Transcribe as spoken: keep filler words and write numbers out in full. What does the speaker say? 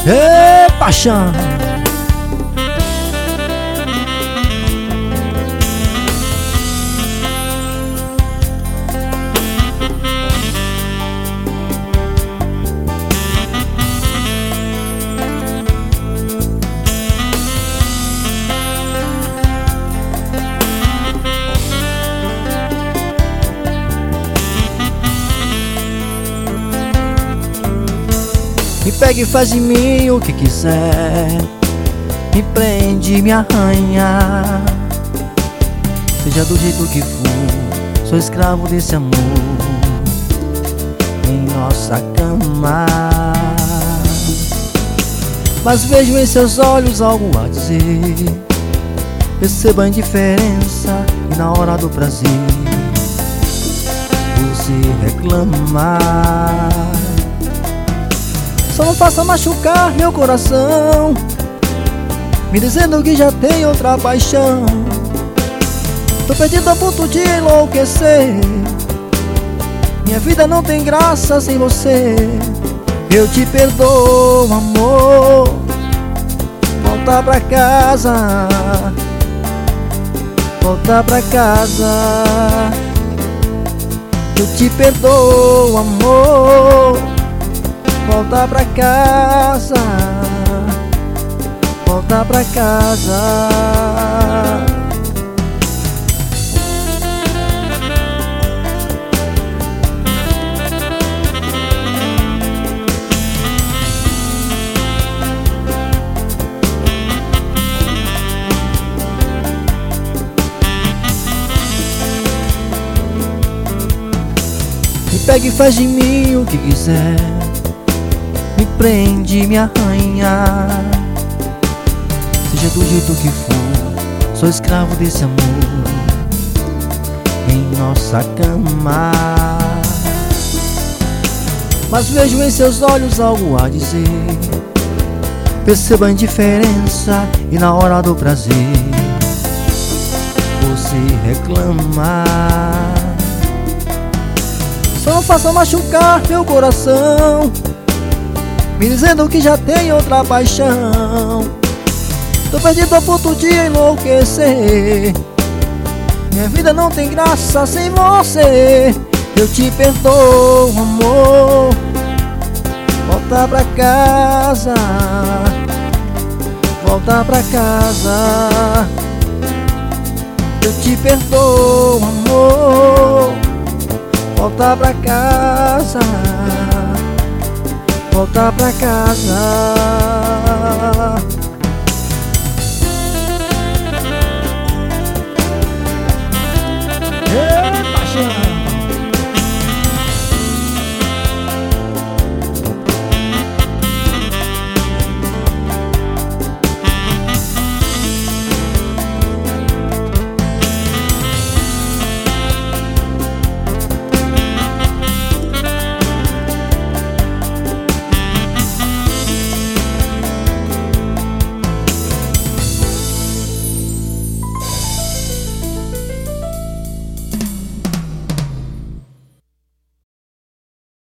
Ê, paixão! Me pega e faz de mim o que quiser, me prende, me arranha. Seja do jeito que for, sou escravo desse amor em nossa cama. Mas vejo em seus olhos algo a dizer, percebo a indiferença e na hora do prazer você reclama. Só não faça machucar meu coração, me dizendo que já tem outra paixão. Tô perdido a ponto de enlouquecer, minha vida não tem graça sem você. Eu te perdoo, amor, volta pra casa, volta pra casa. Eu te perdoo, amor, volta pra casa, volta pra casa. Me pega e faz de mim o que quiser, me prende, me arranha. Seja do jeito que for, sou escravo desse amor em nossa cama. Mas vejo em seus olhos algo a dizer, percebo a indiferença e na hora do prazer você reclama. Só não faça machucar meu coração, me dizendo que já tem outra paixão. Tô perdido a ponto de enlouquecer, minha vida não tem graça sem você. Eu te perdoo, amor, volta pra casa, volta pra casa. Eu te perdoo, amor, volta pra casa, volta pra casa.